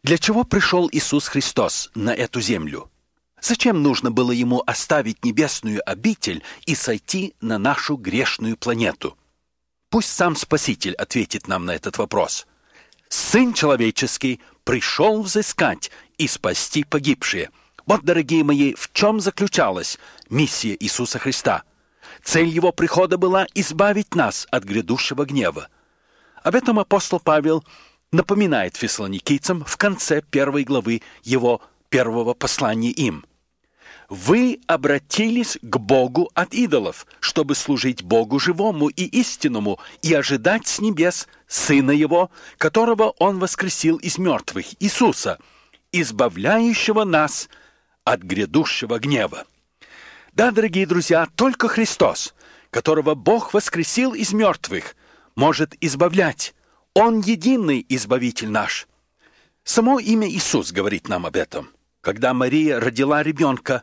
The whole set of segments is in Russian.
Для чего пришел Иисус Христос на эту землю? Зачем нужно было Ему оставить небесную обитель и сойти на нашу грешную планету? Пусть сам Спаситель ответит нам на этот вопрос. Сын человеческий пришел взыскать и спасти погибшие. Вот, дорогие мои, в чем заключалась миссия Иисуса Христа? Цель Его прихода была избавить нас от грядущего гнева. Об этом апостол Павел напоминает фессалоникийцам в конце 1 главы его первого послания им. «Вы обратились к Богу от идолов, чтобы служить Богу живому и истинному и ожидать с небес Сына Его, которого Он воскресил из мертвых, Иисуса, избавляющего нас от грядущего гнева». Да, дорогие друзья, только Христос, которого Бог воскресил из мертвых, может избавлять. Он единый избавитель наш. Само имя Иисус говорит нам об этом. Когда Мария родила ребенка,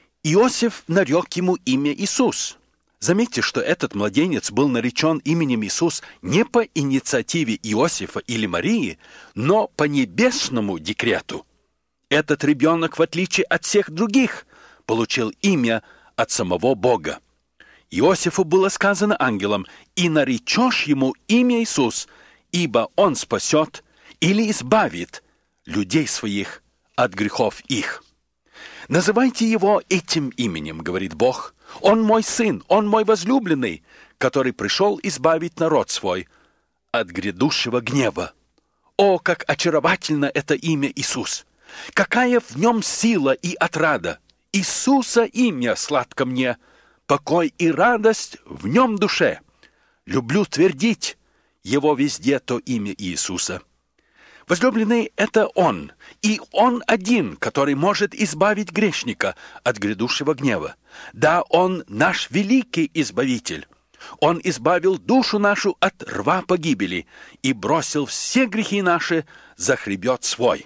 Иосиф нарек ему имя Иисус. Заметьте, что этот младенец был наречен именем Иисус не по инициативе Иосифа или Марии, но по небесному декрету. Этот ребенок, в отличие от всех других, получил имя от самого Бога. Иосифу было сказано ангелом: «И наречешь ему имя Иисус, ибо он спасет или избавит людей своих от грехов их». «Называйте его этим именем, — говорит Бог, — он мой сын, он мой возлюбленный, который пришел избавить народ свой от грядущего гнева». О, как очаровательно это имя Иисус! Какая в нем сила и отрада! Иисуса имя сладко мне, покой и радость в нем душе. Люблю твердить его везде то имя Иисуса. Возлюбленный — это Он, и Он один, который может избавить грешника от грядущего гнева. Да, Он наш великий Избавитель. Он избавил душу нашу от рва погибели и бросил все грехи наши за хребет свой.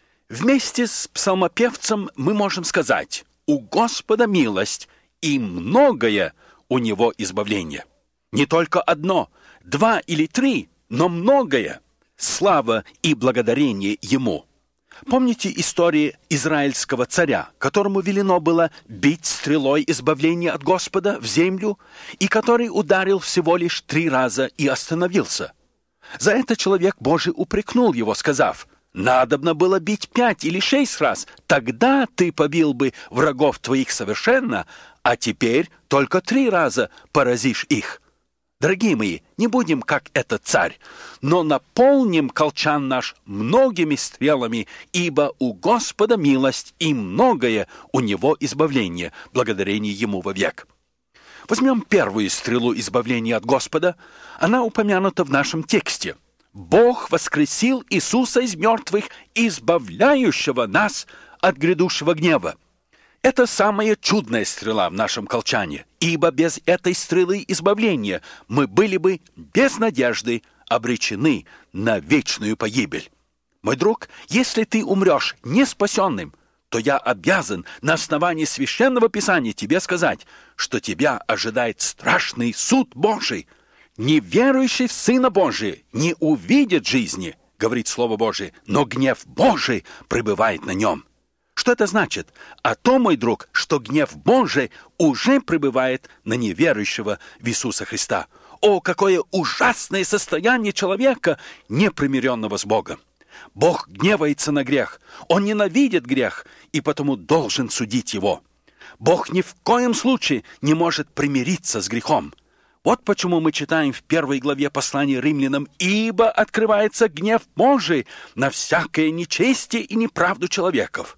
Вместе с псалмопевцем мы можем сказать: «У Господа милость, и многое у Него избавление». Не только одно, 2 или 3, но многое. Слава и благодарение Ему. Помните истории израильского царя, которому велено было бить стрелой избавления от Господа в землю, и который ударил всего лишь 3 раза и остановился? За это человек Божий упрекнул его, сказав: «Надобно было бить 5 или 6 раз, тогда ты побил бы врагов твоих совершенно, а теперь только 3 раза поразишь их». Дорогие мои, не будем как этот царь, но наполним колчан наш многими стрелами, ибо у Господа милость, и многое у Него избавление, благодарение Ему вовек. Возьмем первую стрелу избавления от Господа. Она упомянута в нашем тексте. Бог воскресил Иисуса из мертвых, избавляющего нас от грядущего гнева. Это самая чудная стрела в нашем колчане, ибо без этой стрелы избавления мы были бы без надежды обречены на вечную погибель. Мой друг, если ты умрешь неспасенным, то я обязан на основании Священного Писания тебе сказать, что тебя ожидает страшный суд Божий. Неверующий в Сына Божия не увидит жизни, говорит Слово Божие, но гнев Божий пребывает на нем. Что это значит? А то, мой друг, что гнев Божий уже пребывает на неверующего в Иисуса Христа. О, какое ужасное состояние человека, непримиренного с Богом! Бог гневается на грех, Он ненавидит грех и потому должен судить его. Бог ни в коем случае не может примириться с грехом. Вот почему мы читаем в 1 главе послания Римлянам: «Ибо открывается гнев Божий на всякое нечестие и неправду человеков».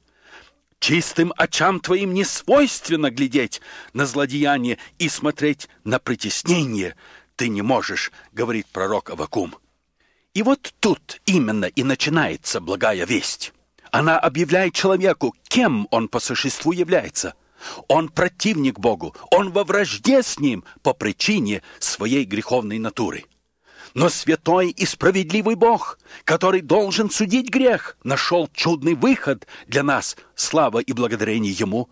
Чистым очам твоим не свойственно глядеть на злодеяние и смотреть на притеснение. Ты не можешь, говорит пророк Аввакум. И вот тут именно и начинается благая весть. Она объявляет человеку, кем он по существу является. Он противник Богу, он во вражде с Ним по причине своей греховной натуры. Но святой и справедливый Бог, который должен судить грех, нашел чудный выход для нас, слава и благодарение Ему.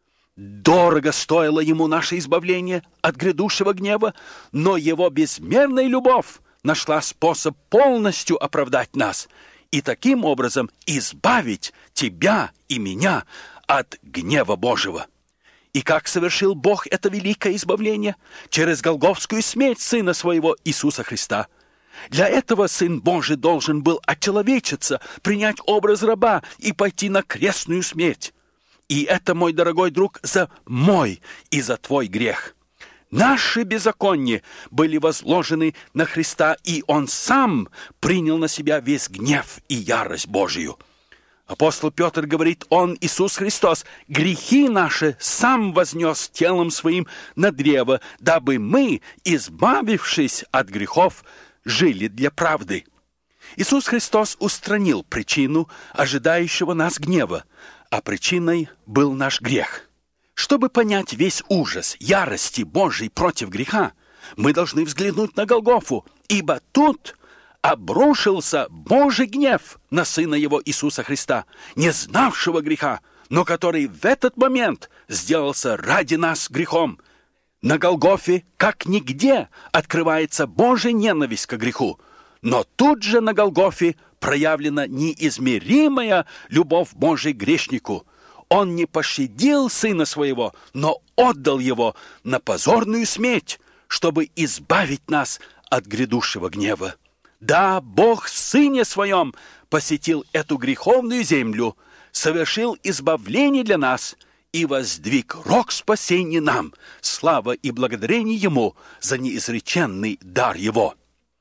Дорого стоило Ему наше избавление от грядущего гнева, но Его безмерная любовь нашла способ полностью оправдать нас. и таким образом избавить тебя и меня от гнева Божьего. И как совершил Бог это великое избавление? Через голгофскую смерть Сына Своего Иисуса Христа. Для этого Сын Божий должен был очеловечиться, принять образ раба и пойти на крестную смерть. И это, мой дорогой друг, за мой и за твой грех. Наши беззакония были возложены на Христа, и Он Сам принял на себя весь гнев и ярость Божию. Апостол Петр говорит, Он, Иисус Христос, грехи наши Сам вознес телом Своим на древо, дабы мы, избавившись от грехов, жили для правды. Иисус Христос устранил причину ожидающего нас гнева, а причиной был наш грех. Чтобы понять весь ужас ярости Божьей против греха, мы должны взглянуть на Голгофу, ибо тут обрушился Божий гнев на Сына Его Иисуса Христа, не знавшего греха, но который в этот момент сделался ради нас грехом. На Голгофе, как нигде, открывается Божья ненависть к греху, но тут же на Голгофе проявлена неизмеримая любовь Божия к грешнику. Он не пощадил Сына Своего, но отдал Его на позорную смерть, чтобы избавить нас от грядущего гнева. Да, Бог в Сыне Своем посетил эту греховную землю, совершил избавление для нас и воздвиг рог спасения нам, слава и благодарение Ему за неизреченный дар Его.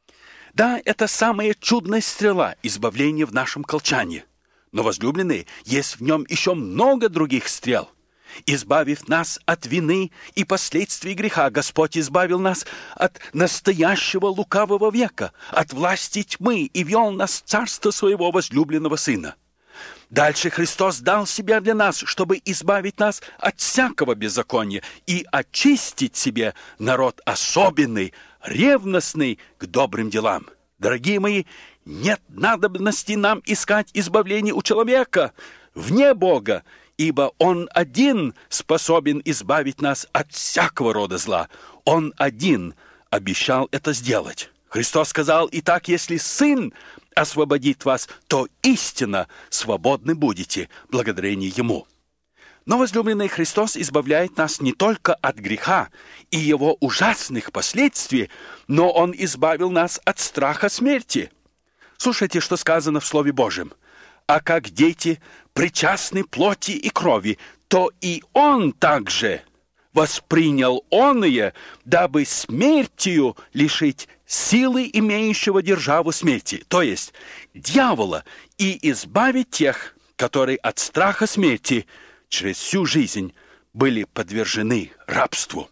Да, это самая чудная стрела избавления в нашем колчане. Но, возлюбленные, есть в нем еще много других стрел. Избавив нас от вины и последствий греха, Господь избавил нас от настоящего лукавого века, от власти тьмы и ввел нас в царство Своего возлюбленного Сына. Дальше Христос дал Себя для нас, чтобы избавить нас от всякого беззакония и очистить себе народ особенный, ревностный к добрым делам. Дорогие мои, нет надобности нам искать избавление у человека вне Бога, ибо Он один способен избавить нас от всякого рода зла. Он один обещал это сделать. Христос сказал, «Итак, если Сын освободит вас, то истинно свободны будете, благодарение Ему». Но, возлюбленный, Христос избавляет нас не только от греха и его ужасных последствий, но Он избавил нас от страха смерти. Слушайте, что сказано в Слове Божьем. «А как дети причастны плоти и крови, то и Он также воспринял оное, дабы смертью лишить силы имеющего державу смерти, то есть дьявола, и избавить тех, которые от страха смерти через всю жизнь были подвержены рабству».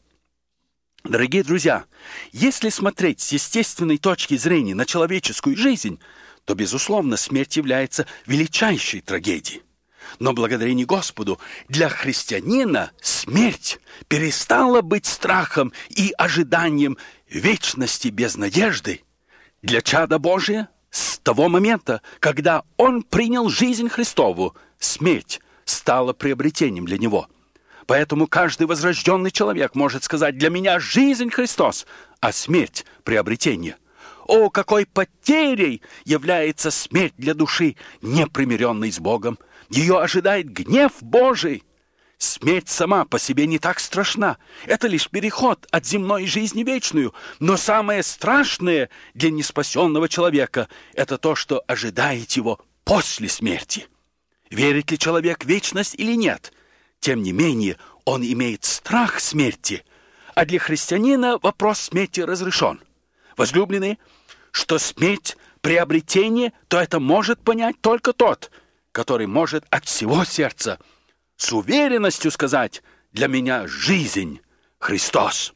Дорогие друзья, если смотреть с естественной точки зрения на человеческую жизнь, то, безусловно, смерть является величайшей трагедией. Но благодарение Господу, для христианина смерть перестала быть страхом и ожиданием вечности без надежды. Для чада Божия с того момента, когда он принял жизнь Христову, смерть стала приобретением для него. Поэтому каждый возрожденный человек может сказать: «Для меня жизнь Христос, а смерть – приобретение». О, какой потерей является смерть для души, непримиренной с Богом! Ее ожидает гнев Божий. Смерть сама по себе не так страшна. Это лишь переход от земной жизни в вечную. Но самое страшное для неспасенного человека – это то, что ожидает его после смерти. Верит ли человек в вечность или нет? Тем не менее, он имеет страх смерти. А для христианина вопрос смерти разрешен. Возлюбленные, что смерть – приобретение, то это может понять только тот, который может от всего сердца с уверенностью сказать: «Для меня жизнь Христос».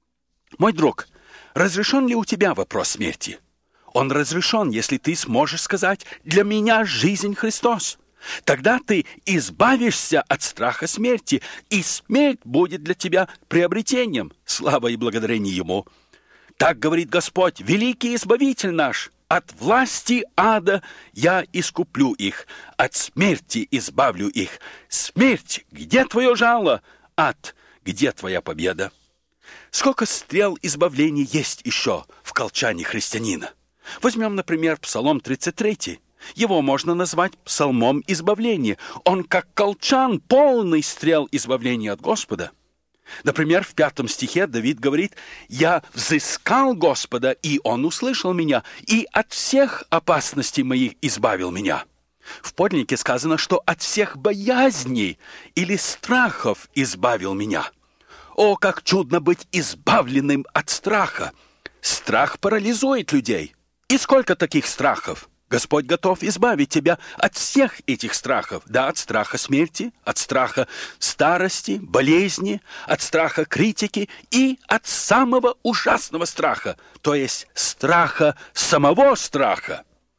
Мой друг, разрешен ли у тебя вопрос смерти? Он разрешен, если ты сможешь сказать: «Для меня жизнь Христос». Тогда ты избавишься от страха смерти, и смерть будет для тебя приобретением. Слава и благодарение Ему. Так говорит Господь, великий Избавитель наш: «От власти ада я искуплю их, от смерти избавлю их. Смерть, где твое жало? Ад, где твоя победа?» Сколько стрел избавления есть еще в колчане христианина? Возьмем, например, Псалом 33. Его можно назвать псалмом избавления. Он как колчан, полный стрел избавления от Господа. Например, в 5 стихе Давид говорит: «Я взыскал Господа, и Он услышал меня, и от всех опасностей моих избавил меня». В подлиннике сказано, что от всех боязней или страхов избавил меня. О, как чудно быть избавленным от страха! Страх парализует людей. И сколько таких страхов? Господь готов избавить тебя от всех этих страхов. Да, от страха смерти, от страха старости, болезни, от страха критики и от самого ужасного страха, то есть страха самого страха.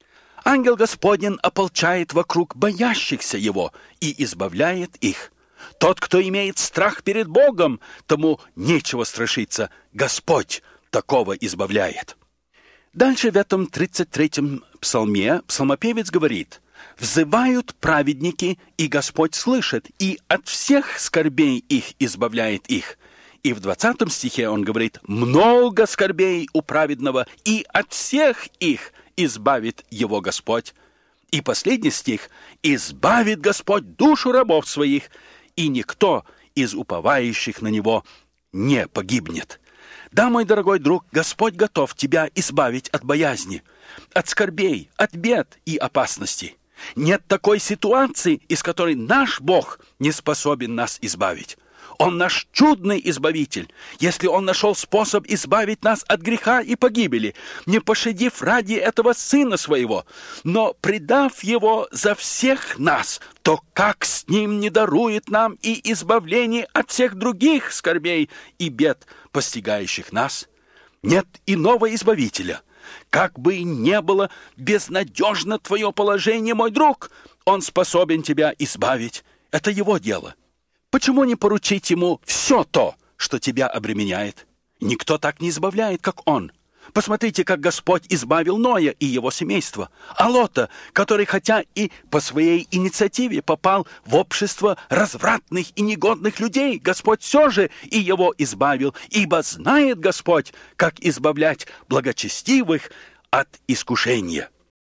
Ангел Господень ополчает вокруг боящихся Его и избавляет их. Тот, кто имеет страх перед Богом, тому нечего страшиться. Господь такого избавляет. Дальше в этом 33-м псалме псалмопевец говорит: «Взывают праведники, и Господь слышит, и от всех скорбей их избавляет их». И в 20 стихе он говорит: «Много скорбей у праведного, и от всех их избавит его Господь». И последний стих: «Избавит Господь душу рабов своих, и никто из уповающих на Него не погибнет». Да, мой дорогой друг, Господь готов тебя избавить от боязни, от скорбей, от бед и опасностей. Нет такой ситуации, из которой наш Бог не способен нас избавить. Он наш чудный избавитель, если Он нашел способ избавить нас от греха и погибели, не пощадив ради этого Сына Своего, но предав Его за всех нас, то как с Ним не дарует нам и избавление от всех других скорбей и бед, постигающих нас? Нет иного избавителя. Как бы ни было безнадежно твое положение, мой друг, Он способен тебя избавить. Это Его дело. Почему не поручить Ему все то, что тебя обременяет? Никто так не избавляет, как Он. Посмотрите, как Господь избавил Ноя и его семейство. А Лота, который хотя и по своей инициативе попал в общество развратных и негодных людей, Господь все же и его избавил, ибо знает Господь, как избавлять благочестивых от искушения.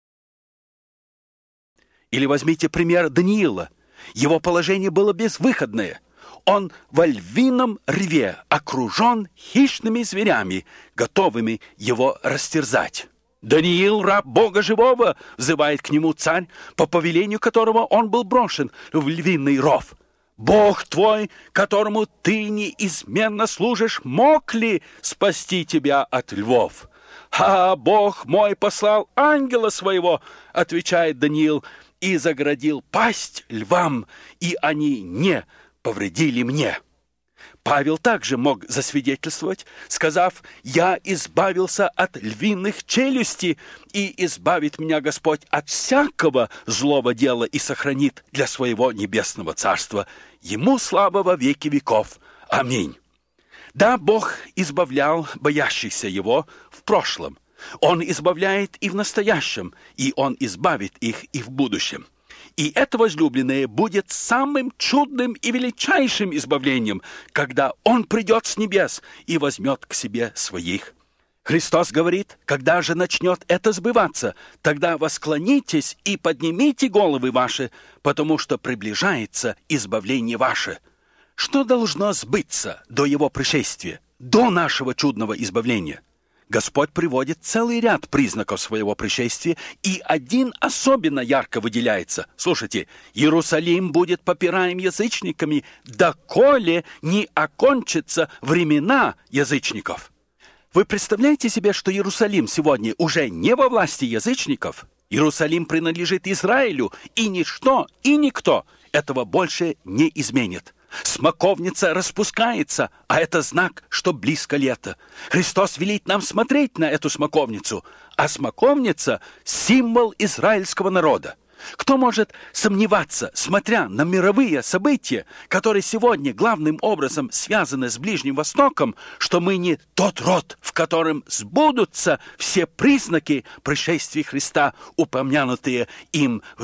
Или возьмите пример Даниила. Его положение было безвыходное. Он во львином рве окружен хищными зверями, готовыми его растерзать. «Даниил, раб Бога живого!» — взывает к нему царь, по повелению которого он был брошен в львиный ров. «Бог твой, которому ты неизменно служишь, мог ли спасти тебя от львов?» «А Бог мой послал ангела своего!» — отвечает Даниил, «и заградил пасть львам, и они не повредили мне». Павел также мог засвидетельствовать, сказав: «Я избавился от львиных челюстей, и избавит меня Господь от всякого злого дела и сохранит для своего небесного царства. Ему слава во веки веков. Аминь». Да, Бог избавлял боящихся Его в прошлом. Он избавляет и в настоящем, и Он избавит их и в будущем. И это, возлюбленное, будет самым чудным и величайшим избавлением, когда Он придет с небес и возьмет к себе своих. Христос говорит: когда же начнет это сбываться, тогда восклонитесь и поднимите головы ваши, потому что приближается избавление ваше. Что должно сбыться до Его пришествия, до нашего чудного избавления? Господь приводит целый ряд признаков своего пришествия, и один особенно ярко выделяется. Слушайте: «Иерусалим будет попираем язычниками, доколе не окончатся времена язычников». Вы представляете себе, что Иерусалим сегодня уже не во власти язычников? Иерусалим принадлежит Израилю, и ничто, и никто этого больше не изменит. Смоковница распускается, а это знак, что близко лето. Христос велит нам смотреть на эту смоковницу, а смоковница – символ израильского народа. Кто может сомневаться, смотря на мировые события, которые сегодня главным образом связаны с Ближним Востоком, что мы не тот род, в котором сбудутся все признаки пришествия Христа, упомянутые им в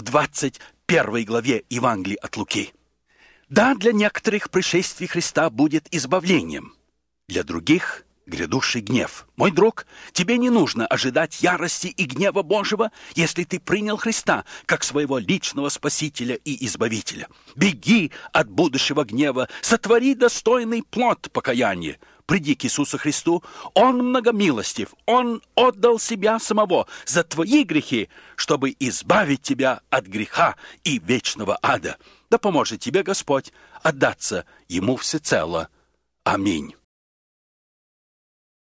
21 главе Евангелия от Луки? Да, для некоторых пришествие Христа будет избавлением, для других грядущий гнев. Мой друг, тебе не нужно ожидать ярости и гнева Божьего, если ты принял Христа как своего личного Спасителя и Избавителя. Беги от будущего гнева, сотвори достойный плод покаяния. Приди к Иисусу Христу, Он многомилостив, Он отдал Себя самого за твои грехи, чтобы избавить тебя от греха и вечного ада. Да поможет тебе Господь отдаться Ему всецело. Аминь.